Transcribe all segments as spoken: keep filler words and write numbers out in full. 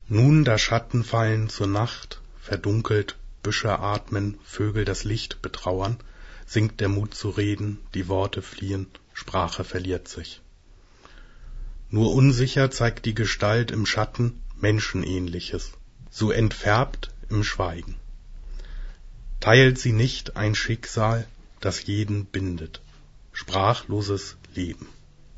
Nun da Schatten fallen zur Nacht, verdunkelt, Büsche atmen, Vögel das Licht betrauern, sinkt der Mut zu reden, die Worte fliehen, Sprache verliert sich. Nur unsicher zeigt die Gestalt im Schatten Menschenähnliches, so entfärbt im Schweigen. Teilt sie nicht ein Schicksal, das jeden bindet, sprachloses Leben.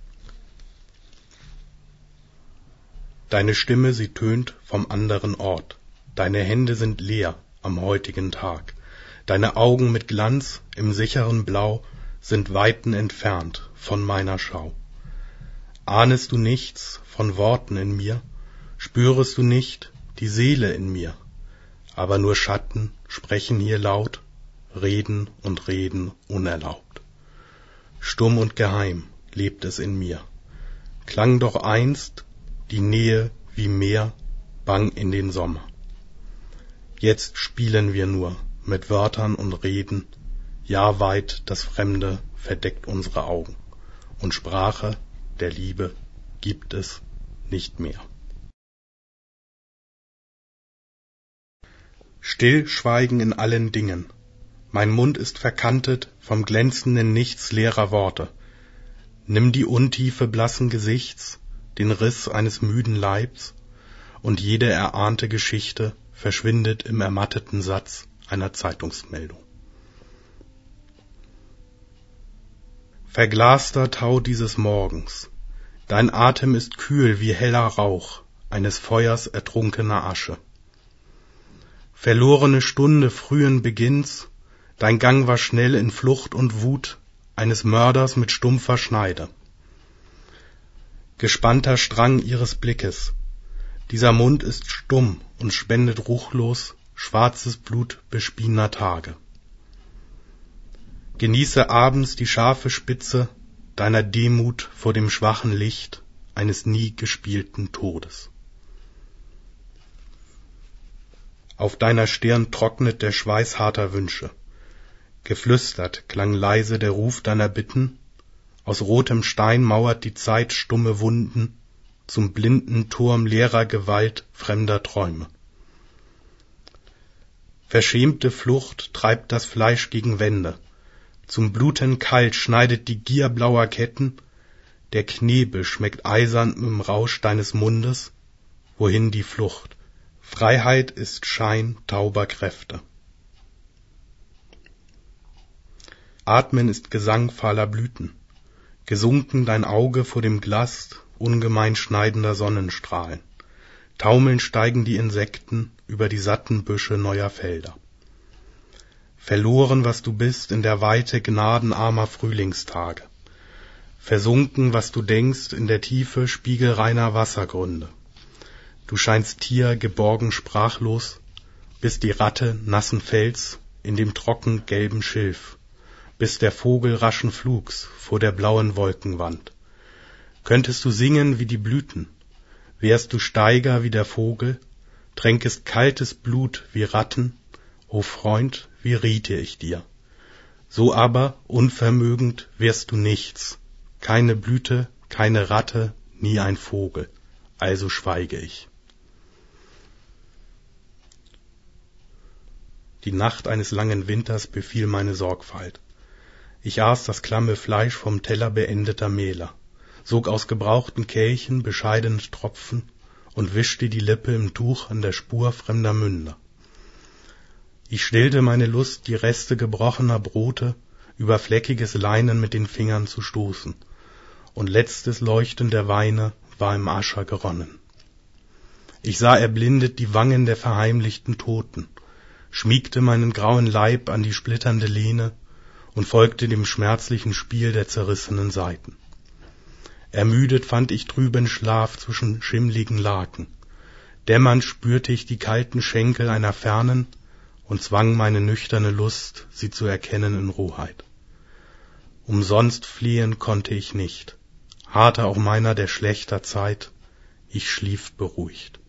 Deine Stimme, sie tönt vom anderen Ort, deine Hände sind leer am heutigen Tag, deine Augen mit Glanz im sicheren Blau sind Weiten entfernt von meiner Schau. Ahnest du nichts von Worten in mir, spürest du nicht die Seele in mir, aber nur Schatten sprechen hier laut, reden und reden unerlaubt. Stumm und geheim lebt es in mir, klang doch einst die Nähe wie Meer bang in den Sommer. Jetzt spielen wir nur mit Wörtern und Reden, jahrweit das Fremde verdeckt unsere Augen, und Sprache der Liebe gibt es nicht mehr. Stillschweigen in allen Dingen, mein Mund ist verkantet vom glänzenden Nichts leerer Worte. Nimm die Untiefe blassen Gesichts, den Riss eines müden Leibs, und jede erahnte Geschichte verschwindet im ermatteten Satz einer Zeitungsmeldung. Verglaster Tau dieses Morgens, dein Atem ist kühl wie heller Rauch eines Feuers ertrunkener Asche. Verlorene Stunde frühen Beginns, dein Gang war schnell in Flucht und Wut eines Mörders mit stumpfer Schneide. Gespannter Strang ihres Blickes, dieser Mund ist stumm und spendet ruchlos schwarzes Blut bespiener Tage. Genieße abends die scharfe Spitze deiner Demut vor dem schwachen Licht eines nie gespielten Todes. Auf deiner Stirn trocknet der Schweiß harter Wünsche. Geflüstert klang leise der Ruf deiner Bitten, aus rotem Stein mauert die Zeit stumme Wunden zum blinden Turm leerer Gewalt fremder Träume. Verschämte Flucht treibt das Fleisch gegen Wände, zum Bluten kalt schneidet die Gier blauer Ketten, der Knebel schmeckt eisern im Rausch deines Mundes, wohin die Flucht? Freiheit ist Schein tauber Kräfte. Atmen ist Gesang fahler Blüten, gesunken dein Auge vor dem Glast ungemein schneidender Sonnenstrahlen. Taumelnd steigen die Insekten über die satten Büsche neuer Felder. Verloren, was du bist, in der Weite gnadenarmer Frühlingstage. Versunken, was du denkst, in der Tiefe spiegelreiner Wassergründe. Du scheinst Tier geborgen sprachlos, bist die Ratte nassen Fels in dem trocken gelben Schilf, bist der Vogel raschen Flugs vor der blauen Wolkenwand. Könntest du singen wie die Blüten, wärst du Steiger wie der Vogel, tränkest kaltes Blut wie Ratten, o Freund, wie riete ich dir. So aber, unvermögend, wärst du nichts, keine Blüte, keine Ratte, nie ein Vogel, also schweige ich. Die Nacht eines langen Winters befiel meine Sorgfalt. Ich aß das klamme Fleisch vom Teller beendeter Mähler, sog aus gebrauchten Kelchen bescheidene Tropfen und wischte die Lippe im Tuch an der Spur fremder Münder. Ich stillte meine Lust, die Reste gebrochener Brote über fleckiges Leinen mit den Fingern zu stoßen, und letztes Leuchten der Weine war im Ascher geronnen. Ich sah erblindet die Wangen der verheimlichten Toten, schmiegte meinen grauen Leib an die splitternde Lehne und folgte dem schmerzlichen Spiel der zerrissenen Saiten. Ermüdet fand ich trüben Schlaf zwischen schimmligen Laken. Dämmernd spürte ich die kalten Schenkel einer Fernen und zwang meine nüchterne Lust, sie zu erkennen in Rohheit. Umsonst fliehen konnte ich nicht, harrte auch meiner der schlechter Zeit, ich schlief beruhigt.